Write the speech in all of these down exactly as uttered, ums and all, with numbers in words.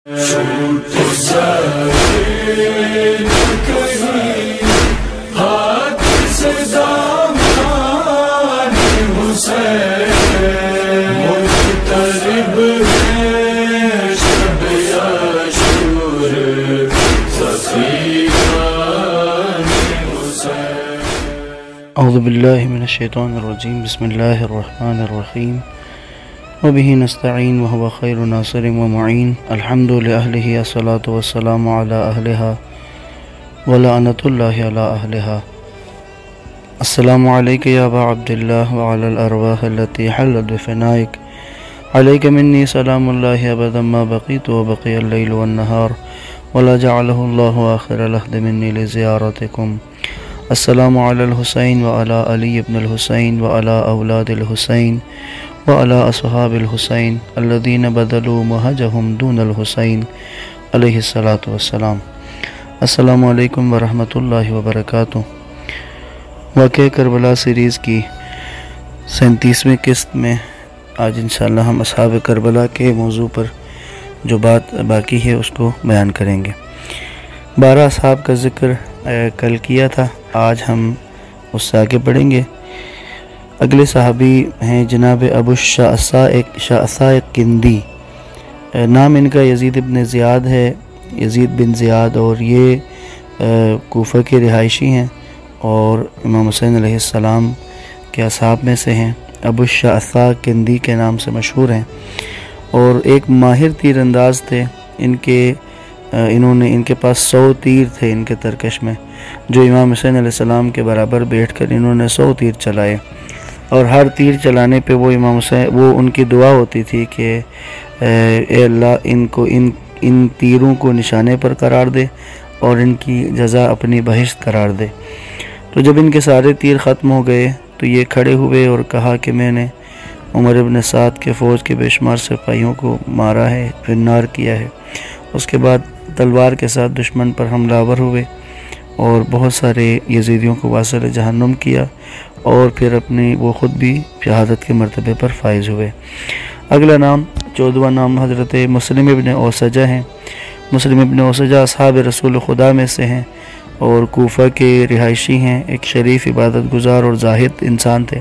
چھوٹ جائے کہیں ہاتھ سے دامان حسین، مقترب ہے شب عاشور صفیان حسین۔ اعوذ باللہ من الشیطان الرجیم، بسم اللہ الرحمن الرحیم، وبه نستعین وهو خیر ناصر ومعین، الحمد لأہلہ الصلاة والسلام علی اہلہا ولعنۃ اللہ علی اہلہا۔ السلام علیک یا ابا عبداللہ وعلی الارواح التي حلت بفنائک، علیک منی سلام اللہ ابدا ما بقیت وبقی اللیل والنہار ولا جعلہ اللہ آخر العہد منی لزیارتکم۔ السلام علی الحسین وعلی علی ابن الحسین وعلی اولاد الحسین وعلی اصحاب الحسین الذین بذلوا مہجہم دون الحسین علیہ الصلاۃ والسلام۔ السلام علیکم ورحمۃ اللہ وبرکاتہ۔ واقعہ کربلا سیریز کی سینتیسویں قسط میں آج انشاءاللہ ہم اصحاب کربلا کے موضوع پر جو بات باقی ہے اس کو بیان کریں گے۔ بارہ اصحاب کا ذکر کل کیا تھا، آج ہم اس سے آگے بڑھیں گے۔ اگلے صحابی ہیں جناب ابو الشعثاء کندی، نام ان کا یزید ابن زیاد ہے، یزید بن زیاد، اور یہ کوفہ کے رہائشی ہیں اور امام حسین علیہ السلام کے اصحاب میں سے ہیں۔ ابو الشعثاء کندی کے نام سے مشہور ہیں اور ایک ماہر تیر انداز تھے۔ ان کے انہوں نے ان کے پاس سو تیر تھے ان کے ترکش میں، جو امام حسین علیہ السلام کے برابر بیٹھ کر انہوں نے سو تیر چلائے، اور ہر تیر چلانے پہ وہ امام حسین وہ ان کی دعا ہوتی تھی کہ اے اللہ ان کو ان ان تیروں کو نشانے پر قرار دے اور ان کی جزا اپنی بہشت قرار دے۔ تو جب ان کے سارے تیر ختم ہو گئے تو یہ کھڑے ہوئے اور کہا کہ میں نے عمر ابن سعد کے فوج کے بے شمار سپاہیوں کو مارا ہے، فنار کیا ہے۔ اس کے بعد تلوار کے ساتھ دشمن پر حملہ آور ہوئے اور بہت سارے یزیدیوں کو واصل جہنم کیا، اور پھر اپنی وہ خود بھی شہادت کے مرتبے پر فائز ہوئے۔ اگلا نام چودواں نام حضرت مسلم ابن اوسجہ ہیں۔ مسلم ابن اوسجہ اصحاب رسول خدا میں سے ہیں اور کوفہ کے رہائشی ہیں۔ ایک شریف، عبادت گزار اور زاہد انسان تھے۔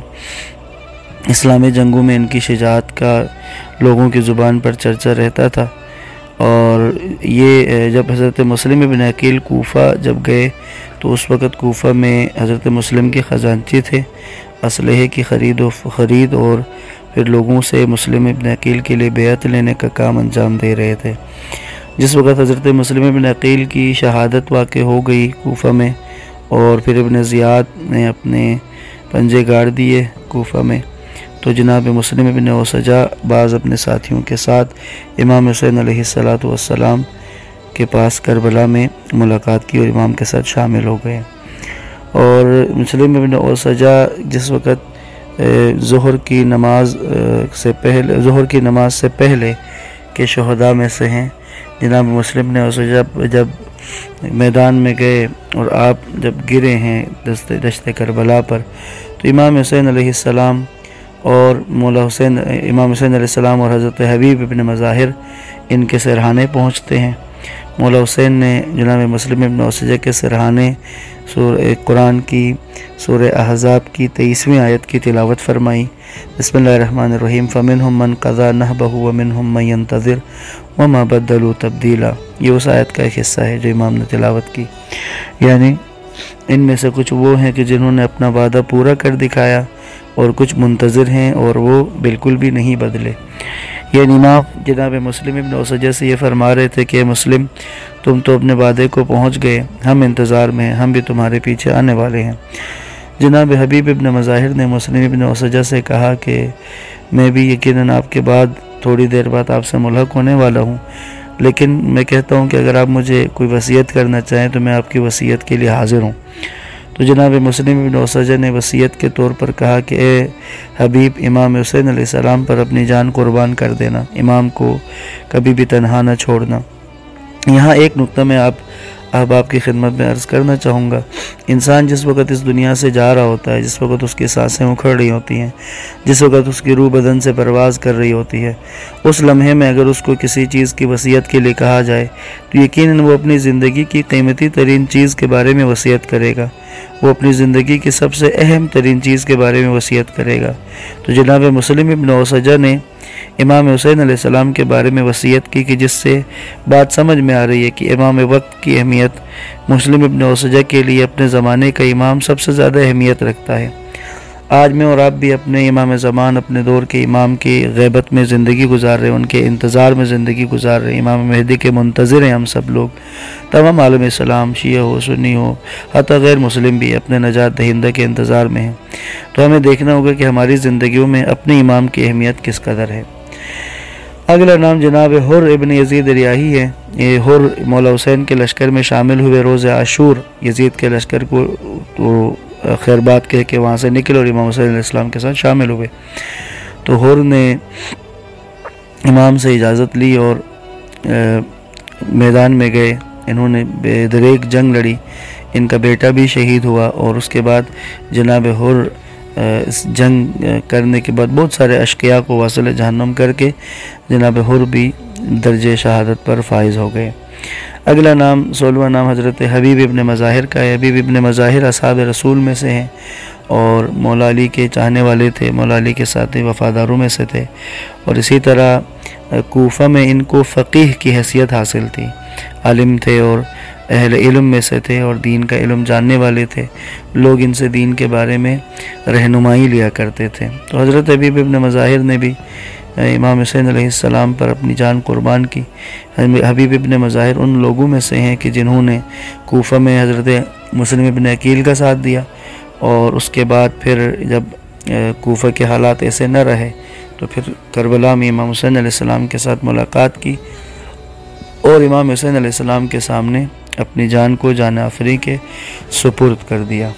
اسلامی جنگوں میں ان کی شجاعت کا لوگوں کی زبان پر چرچا رہتا تھا، اور یہ جب حضرت مسلم ابن عقیل کوفہ جب گئے تو اس وقت کوفہ میں حضرت مسلم کے خزانچی تھے، اسلحے کی خرید و خرید اور پھر لوگوں سے مسلم ابن عقیل کے لیے بیعت لینے کا کام انجام دے رہے تھے۔ جس وقت حضرت مسلم ابن عقیل کی شہادت واقع ہو گئی کوفہ میں، اور پھر ابن زیاد نے اپنے پنجے گاڑ دیے کوفہ میں، تو جناب مسلم ابن اوسجہ بعض اپنے ساتھیوں کے ساتھ امام حسین علیہ الصلاۃ والسلام کے پاس کربلا میں ملاقات کی اور امام کے ساتھ شامل ہو گئے۔ اور مسلم ابن اوسجہ جس وقت ظہر کی نماز سے پہلے ظہر کی نماز سے پہلے کے شہداء میں سے ہیں۔ جناب مسلم نے اوسجہ جب میدان میں گئے اور آپ جب گرے ہیں دست دشت کربلا پر، تو امام حسین علیہ السلام اور مولا حسین امام حسین علیہ السلام اور حضرت حبیب ابن مظاہر ان کے سرہانے پہنچتے ہیں۔ مولا حسین نے جناب مسلم ابن اوسجہ کے سرہانے سورہ قرآن کی سورہ احزاب کی تیئیسویں آیت کی تلاوت فرمائی۔ بسم اللہ الرحمن الرحیم، فَمِنْهُمْ مَنْ قَضَى نَحْبَهُ وَمِنْهُمْ مَنْ يَنْتَظِرُ وَمَا بَدَّلُوا تَبْدِيلًا۔ یہ اس آیت کا ایک حصہ ہے جو امام نے تلاوت کی، یعنی ان میں سے کچھ وہ ہیں کہ جنہوں نے اپنا وعدہ پورا کر دکھایا، اور کچھ منتظر ہیں اور وہ بالکل بھی نہیں بدلے۔ یہ امام جناب مسلم ابن اوسجہ سے یہ فرما رہے تھے کہ مسلم، تم تو اپنے وعدے کو پہنچ گئے، ہم انتظار میں ہیں، ہم بھی تمہارے پیچھے آنے والے ہیں۔ جناب حبیب ابن مظاہر نے مسلم ابن اوسجہ سے کہا کہ میں بھی یقیناً آپ کے بعد تھوڑی دیر بعد آپ سے ملحق ہونے والا ہوں، لیکن میں کہتا ہوں کہ اگر آپ مجھے کوئی وصیت کرنا چاہیں تو میں آپ کی وصیت کے لیے حاضر ہوں۔ تو جناب مسلم ابن اوسجہ نے وصیت کے طور پر کہا کہ اے حبیب، امام حسین علیہ السلام پر اپنی جان قربان کر دینا، امام کو کبھی بھی تنہا نہ چھوڑنا۔ یہاں ایک نقطہ میں آپ احباب کی خدمت میں عرض کرنا چاہوں گا۔ انسان جس وقت اس دنیا سے جا رہا ہوتا ہے، جس وقت اس کی سانسیں اکھڑ رہی ہوتی ہیں، جس وقت اس کی روح بدن سے پرواز کر رہی ہوتی ہے، اس لمحے میں اگر اس کو کسی چیز کی وصیت کے لیے کہا جائے تو یقیناً وہ اپنی زندگی کی قیمتی ترین چیز کے بارے میں وصیت کرے گا، وہ اپنی زندگی کی سب سے اہم ترین چیز کے بارے میں وصیت کرے گا۔ تو جناب مسلم ابن اوسجہ نے امام حسین علیہ السلام کے بارے میں وصیت کی، کہ جس سے بات سمجھ میں آ رہی ہے کہ امام وقت کی اہمیت مسلم ابن اوسجہ کے لیے اپنے زمانے کا امام سب سے زیادہ اہمیت رکھتا ہے۔ آج میں اور آپ بھی اپنے امام زمان، اپنے دور کے امام کی غیبت میں زندگی گزار رہے ہیں، ان کے انتظار میں زندگی گزار رہے ہیں۔ امام مہدی کے منتظر ہیں ہم سب لوگ، تمام عالم اسلام، شیعہ ہو، سنی ہو، حتی غیر مسلم بھی اپنے نجات دہندہ کے انتظار میں ہیں۔ تو ہمیں دیکھنا ہوگا کہ ہماری زندگیوں میں اپنے امام کی اہمیت کس قدر ہے۔ اگلا نام جناب حر ابن یزید ریاحی ہے۔ یہ حر مولا حسین کے لشکر میں شامل ہوئے، روز عاشور یزید کے لشکر کو تو خیر بات کہہ کے وہاں سے نکلے اور امام حسین علیہ السلام کے ساتھ شامل ہوئے۔ تو حر نے امام سے اجازت لی اور میدان میں گئے، انہوں نے بے دریغ جنگ لڑی، ان کا بیٹا بھی شہید ہوا، اور اس کے بعد جناب حر اس جنگ کرنے کے بعد بہت سارے اشقیاء کو واصل جہنم کر کے جناب حر بھی درجہ شہادت پر فائز ہو گئے۔ اگلا نام سولہواں نام حضرت حبیب ابن مظاہر کا ہے۔ حبیب ابن مظاہر اصحاب رسول میں سے ہیں اور مولا علی کے چاہنے والے تھے، مولا علی کے ساتھ وفاداروں میں سے تھے، اور اسی طرح کوفہ میں ان کو فقیہ کی حیثیت حاصل تھی، عالم تھے اور اہل علم میں سے تھے اور دین کا علم جاننے والے تھے، لوگ ان سے دین کے بارے میں رہنمائی لیا کرتے تھے۔ تو حضرت حبیب ابن مظاہر نے بھی امام حسین علیہ السلام پر اپنی جان قربان کی۔ حبیب ابن مظاہر ان لوگوں میں سے ہیں کہ جنہوں نے کوفہ میں حضرت مسلم ابن عقیل کا ساتھ دیا، اور اس کے بعد پھر جب کوفہ کے حالات ایسے نہ رہے تو پھر کربلا میں امام حسین علیہ السلام کے ساتھ ملاقات کی اور امام حسین علیہ السلام کے سامنے اپنی جان کو جان آفری کے سپرد کر دیا۔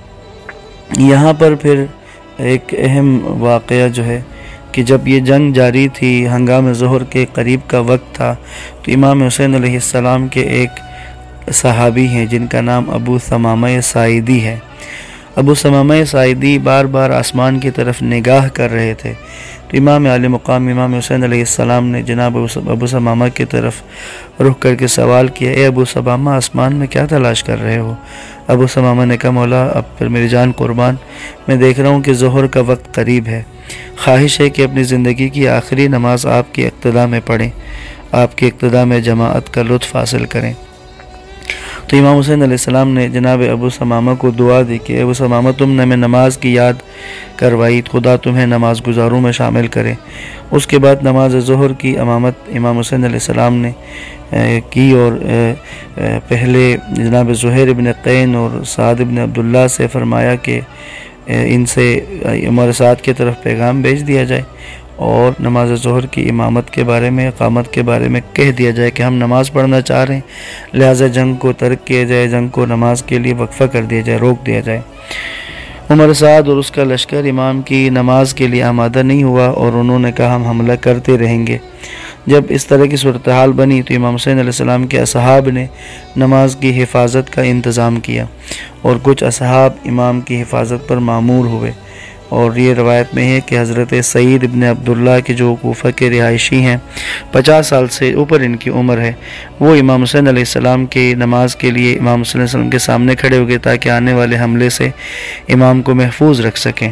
یہاں پر پھر ایک اہم واقعہ جو ہے کہ جب یہ جنگ جاری تھی، ہنگام ظہر کے قریب کا وقت تھا، تو امام حسین علیہ السلام کے ایک صحابی ہیں جن کا نام ابو ثمامہ ساعدی ہے۔ ابو ثمامہ ساعدی بار بار آسمان کی طرف نگاہ کر رہے تھے، تو امام عالی مقام امام حسین علیہ السلام نے جناب ابو ثمامہ کی طرف رخ کر کے سوال کیا، اے ابو ثمامہ آسمان میں کیا تلاش کر رہے ہو؟ ابو ثمامہ نے کہا، مولا اب پھر میری جان قربان، میں دیکھ رہا ہوں کہ ظہر کا وقت قریب ہے، خواہش ہے کہ اپنی زندگی کی آخری نماز آپ کی اقتداء میں پڑھیں، آپ کی اقتداء میں جماعت کا لطف حاصل کریں۔ تو امام حسین علیہ السلام نے جناب ابو ثمامہ کو دعا دی کہ ابو ثمامہ تم نے ہمیں نماز کی یاد کروائی، خدا تمہیں نماز گزاروں میں شامل کرے۔ اس کے بعد نماز ظہر کی امامت امام حسین علیہ السلام نے کی، اور پہلے جناب زہیر ابن قین اور سعد ابن عبداللہ سے فرمایا کہ ان سے عمر سعد کی طرف پیغام بھیج دیا جائے اور نماز ظہر کی امامت کے بارے میں، اقامت کے بارے میں کہہ دیا جائے کہ ہم نماز پڑھنا چاہ رہے ہیں، لہٰذا جنگ کو ترک کیا جائے، جنگ کو نماز کے لیے وقفہ کر دیا جائے، روک دیا جائے۔ عمر سعد اور اس کا لشکر امام کی نماز کے لیے آمادہ نہیں ہوا اور انہوں نے کہا ہم حملہ کرتے رہیں گے۔ جب اس طرح کی صورتحال بنی تو امام حسین علیہ السلام کے اصحاب نے نماز کی حفاظت کا انتظام کیا اور کچھ اصحاب امام کی حفاظت پر مامور ہوئے، اور یہ روایت میں ہے کہ حضرت سعید ابن عبداللہ کے جو کوفہ کے رہائشی ہیں، پچاس سال سے اوپر ان کی عمر ہے، وہ امام حسین علیہ السلام کی نماز کے لیے امام حسین علیہ السلام کے سامنے کھڑے ہو گئے تاکہ آنے والے حملے سے امام کو محفوظ رکھ سکیں۔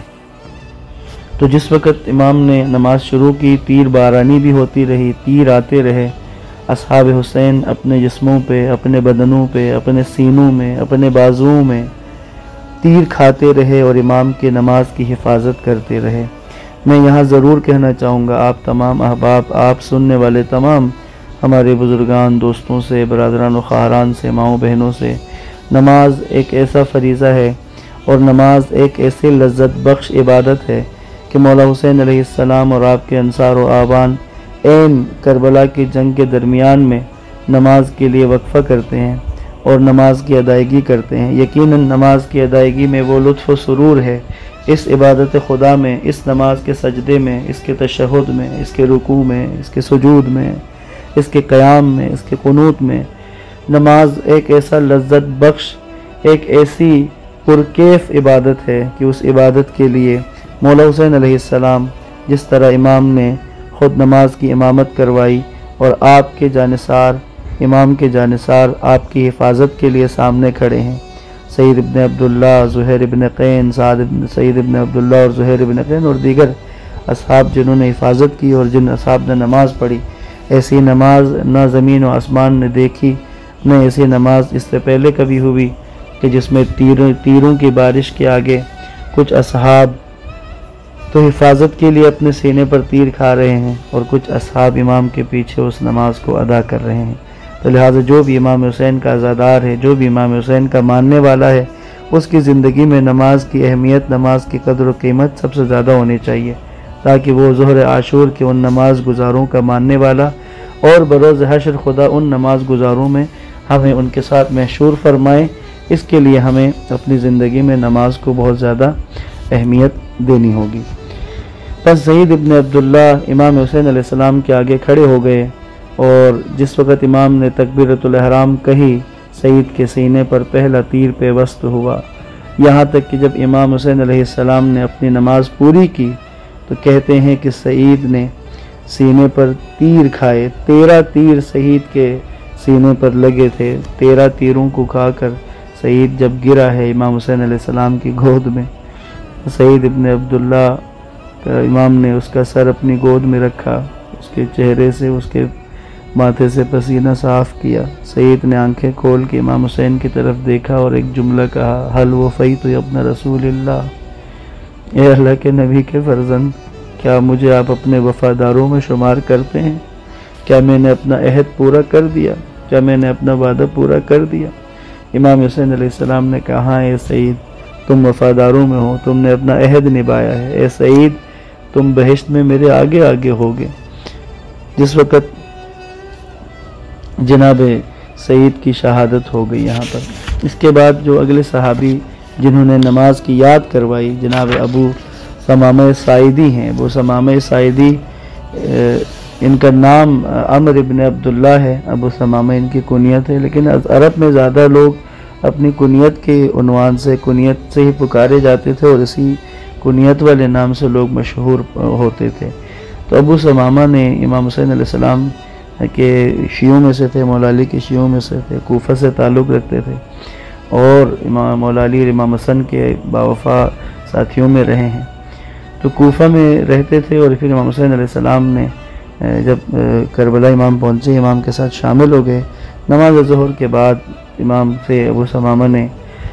تو جس وقت امام نے نماز شروع کی، تیر بارانی بھی ہوتی رہی، تیر آتے رہے، اصحاب حسین اپنے جسموں پہ، اپنے بدنوں پہ، اپنے سینوں میں، اپنے بازوؤں میں تیر کھاتے رہے اور امام کی نماز کی حفاظت کرتے رہے۔ میں یہاں ضرور کہنا چاہوں گا آپ تمام احباب، آپ سننے والے تمام ہمارے بزرگان، دوستوں سے، برادران و خواہران سے، ماؤں بہنوں سے، نماز ایک ایسا فریضہ ہے اور نماز ایک ایسی لذت بخش عبادت ہے کہ مولا حسین علیہ السلام اور آپ کے انصار و آبان عین کربلا کی جنگ کے درمیان میں نماز کے لیے وقفہ کرتے ہیں اور نماز کی ادائیگی کرتے ہیں۔ یقیناً نماز کی ادائیگی میں وہ لطف و سرور ہے، اس عبادت خدا میں، اس نماز کے سجدے میں، اس کے تشہد میں، اس کے رکوع میں، اس کے سجود میں، اس کے قیام میں، اس کے قنوت میں، نماز ایک ایسا لذت بخش، ایک ایسی پرکیف عبادت ہے کہ اس عبادت کے لیے مولا حسین علیہ السلام جس طرح امام نے خود نماز کی امامت کروائی اور آپ کے جانثار امام کے جانثار آپ کی حفاظت کے لیے سامنے کھڑے ہیں، سعید ابن عبداللہ، زہیر ابن قین، سعد ابن سعید ابن عبداللہ اور زہیر ابن قین اور دیگر اصحاب جنہوں نے حفاظت کی اور جن اصحاب نے نماز پڑھی، ایسی نماز نہ زمین و آسمان نے دیکھی، نہ ایسی نماز اس سے پہلے کبھی ہوئی کہ جس میں تیروں تیروں کی بارش کے آگے کچھ اصحاب تو حفاظت کے لیے اپنے سینے پر تیر کھا رہے ہیں اور کچھ اصحاب امام کے پیچھے اس نماز کو ادا کر رہے ہیں۔ تو لہٰذا جو بھی امام حسین کا عزادار ہے، جو بھی امام حسین کا ماننے والا ہے، اس کی زندگی میں نماز کی اہمیت، نماز کی قدر و قیمت سب سے زیادہ ہونی چاہیے، تاکہ وہ ظہر عاشور کے ان نماز گزاروں کا ماننے والا اور بروز حشر خدا ان نماز گزاروں میں ہمیں ان کے ساتھ محشور فرمائے۔ اس کے لیے ہمیں اپنی زندگی میں نماز کو بہت زیادہ اہمیت دینی ہوگی۔ پس سعید ابن عبداللہ امام حسین علیہ السلام کے آگے کھڑے ہو گئے اور جس وقت امام نے تکبیرۃ الاحرام کہی، سعید کے سینے پر پہلا تیر پیوست ہوا، یہاں تک کہ جب امام حسین علیہ السلام نے اپنی نماز پوری کی تو کہتے ہیں کہ سعید نے سینے پر تیر کھائے، تیرہ تیر سعید کے سینے پر لگے تھے، تیرہ تیروں کو کھا کر سعید جب گرا ہے امام حسین علیہ السلام کی گود میں، سعید ابن عبداللہ امام نے اس کا سر اپنی گود میں رکھا، اس کے چہرے سے، اس کے ماتھے سے پسینہ صاف کیا، سعید نے آنکھیں کھول کے امام حسین کی طرف دیکھا اور ایک جملہ کہا، حل وفیت ابن رسول اللہ، اے اللہ کے نبی کے فرزند، کیا مجھے آپ اپنے وفاداروں میں شمار کرتے ہیں؟ کیا میں نے اپنا عہد پورا کر دیا؟ کیا میں نے اپنا وعدہ پورا کر دیا؟ امام حسین علیہ السلام نے کہا، اے سعید تم وفاداروں میں ہو، تم نے اپنا عہد نبھایا ہے، اے سعید تم بہشت میں میرے آگے آگے ہوگے۔ جس وقت جناب سعید کی شہادت ہو گئی یہاں پر، اس کے بعد جو اگلے صحابی جنہوں نے نماز کی یاد کروائی جناب ابو ثمامہ ساعدی ہیں۔ ابو ثمامہ ساعدی ان کا نام عمر ابن عبداللہ ہے، ابو ثمامہ ان کی کنیت ہے، لیکن عرب میں زیادہ لوگ اپنی کنیت کے عنوان سے کنیت سے ہی پکارے جاتے تھے اور اسی کنیت والے نام سے لوگ مشہور ہوتے تھے۔ تو ابو ثمامہ نے امام حسین علیہ السلام کے شیعوں میں سے تھے، مولا علی کے شیعوں میں سے تھے، کوفہ سے تعلق رکھتے تھے اور امام مولا علی اور امام حسن کے باوفا ساتھیوں میں رہے ہیں۔ تو کوفہ میں رہتے تھے اور پھر امام حسین علیہ السلام نے جب کربلا امام پہنچے، امام کے ساتھ شامل ہو گئے۔ نماز ظہر کے بعد امام سے ابو ثمامہ نے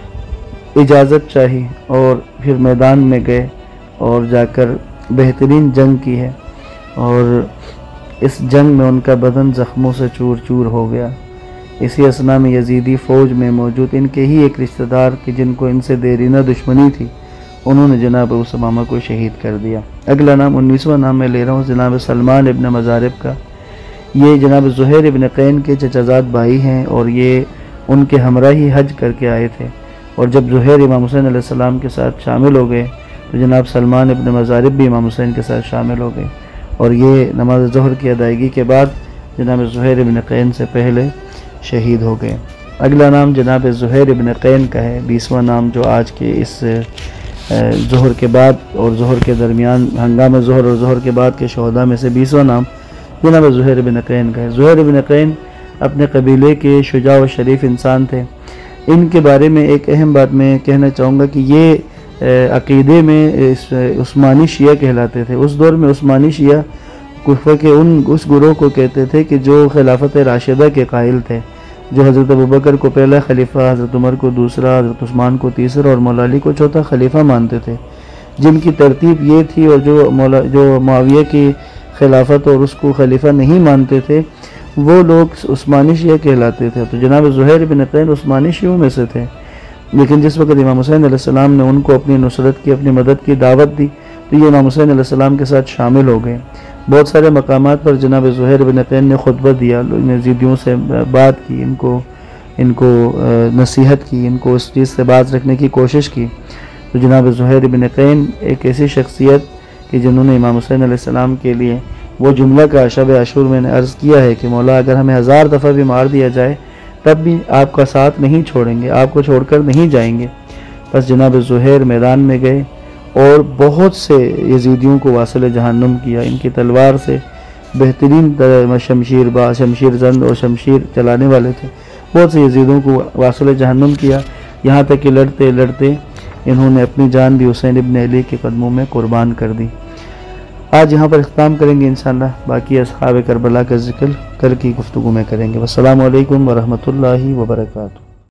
اجازت چاہی اور پھر میدان میں گئے اور جا کر بہترین جنگ کی ہے، اور اس جنگ میں ان کا بدن زخموں سے چور چور ہو گیا۔ اسی اثنا میں یزیدی فوج میں موجود ان کے ہی ایک رشتہ دار کہ جن کو ان سے دیرینہ دشمنی تھی، انہوں نے جناب ابو ثمامہ کو شہید کر دیا۔ اگلا نام انیسواں نام میں لے رہا ہوں جناب سلمان ابن مزارب کا۔ یہ جناب زہیر ابن قین کے چچازاد بھائی ہیں اور یہ ان کے ہمراہ ہی حج کر کے آئے تھے، اور جب زہیر امام حسین علیہ السلام کے ساتھ شامل ہو گئے تو جناب سلمان ابن مزارب بھی امام حسین کے ساتھ شامل ہو گئے، اور یہ نماز ظہر کی ادائیگی کے بعد جناب زہیر ابن قین سے پہلے شہید ہو گئے۔ اگلا نام جناب زہیر ابن قین کا ہے، بیسواں نام جو آج کے اس ظہر کے بعد اور ظہر کے درمیان ہنگامہ ظہر اور ظہر کے بعد کے شہداء میں سے بیسواں نام جناب زہیر ابن قین کا ہے۔ زہیر ابن قین اپنے قبیلے کے شجاع و شریف انسان تھے۔ ان کے بارے میں ایک اہم بات میں کہنا چاہوں گا کہ یہ عقیدے میں عثمانی شیعہ کہلاتے تھے۔ اس دور میں عثمانی شیعہ کوفہ کے ان اس گروہ کو کہتے تھے کہ جو خلافت راشدہ کے قائل تھے، جو حضرت ابوبکر کو پہلا خلیفہ، حضرت عمر کو دوسرا، حضرت عثمان کو تیسرا اور مولا علی کو چوتھا خلیفہ مانتے تھے، جن کی ترتیب یہ تھی، اور جو مولا جو معاویہ کی خلافت اور اس کو خلیفہ نہیں مانتے تھے وہ لوگ عثمانی شیعہ کہلاتے تھے۔ تو جناب زہیر بن قین عثمانی شیعوں میں سے تھے، لیکن جس وقت امام حسین علیہ السلام نے ان کو اپنی نصرت کی، اپنی مدد کی دعوت دی تو یہ امام حسین علیہ السلام کے ساتھ شامل ہو گئے۔ بہت سارے مقامات پر جناب زہیر بن قین نے خطبہ دیا، یزیدیوں سے بات کی، ان کو ان کو نصیحت کی، ان کو اس چیز سے باز رکھنے کی کوشش کی۔ تو جناب زہیر بن قین ایک ایسی شخصیت کہ جنہوں نے امام حسین علیہ السلام کے لیے وہ جملہ کا شب عاشور میں نے عرض کیا ہے کہ مولا اگر ہمیں ہزار دفعہ بھی مار دیا جائے تب بھی آپ کا ساتھ نہیں چھوڑیں گے، آپ کو چھوڑ کر نہیں جائیں گے۔ بس جناب زہیر میدان میں گئے اور بہت سے یزیدیوں کو واصل جہنم کیا۔ ان کی تلوار سے بہترین شمشیر با شمشیر زند اور شمشیر چلانے والے تھے، بہت سے یزیدوں کو واصل جہنم کیا، یہاں تک کہ لڑتے لڑتے انہوں نے اپنی جان بھی حسین ابن علی کے قدموں میں قربان کر دی۔ آج یہاں پر اختتام کریں گے انشاءاللہ، باقی اصحاب کربلا کا ذکر کل کی گفتگو میں کریں گے۔ والسلام علیکم ورحمۃ اللہ وبرکاتہ۔